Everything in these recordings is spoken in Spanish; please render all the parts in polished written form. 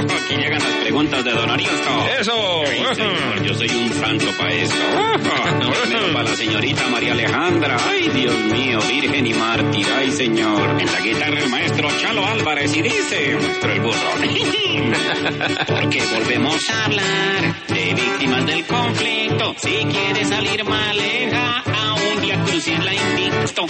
Aquí llegan las preguntas de don Ariosto. ¡Eso! Ay, señor, yo soy un santo para esto. Primero para la señorita María Alejandra. Ay, Dios mío, virgen y mártir. Ay, señor. En la guitarra el maestro Chalo Álvarez y dice... Maestro el burro. Porque volvemos a hablar de víctimas del conflicto. Si quieres salir maleja, a un día cruce en la invicto.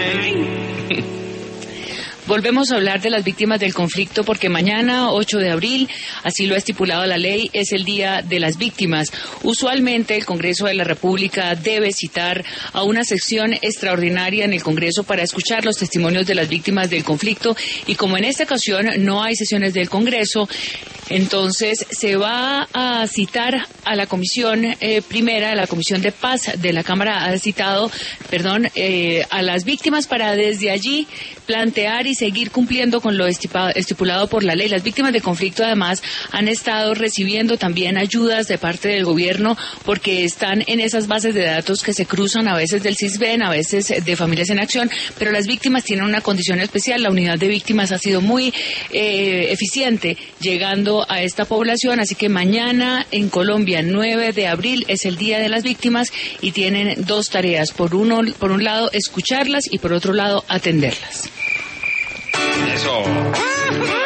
Volvemos a hablar de las víctimas del conflicto porque mañana, 8 de abril, así lo ha estipulado la ley, es el Día de las Víctimas. Usualmente el Congreso de la República debe citar a una sección extraordinaria en el Congreso para escuchar los testimonios de las víctimas del conflicto y como en esta ocasión no hay sesiones del Congreso, entonces se va a citar a la comisión primera, la Comisión de Paz de la Cámara ha citado, a las víctimas para desde allí plantear y seguir cumpliendo con lo estipulado por la ley. Las víctimas de conflicto además han estado recibiendo también ayudas de parte del gobierno porque están en esas bases de datos que se cruzan a veces del CISBEN, a veces de Familias en Acción, pero las víctimas tienen una condición especial. La unidad de víctimas ha sido muy eficiente llegando a esta población, así que mañana en Colombia, 9 de abril, es el Día de las Víctimas y tienen dos tareas. Por un lado, escucharlas y por otro lado, atenderlas. Eso.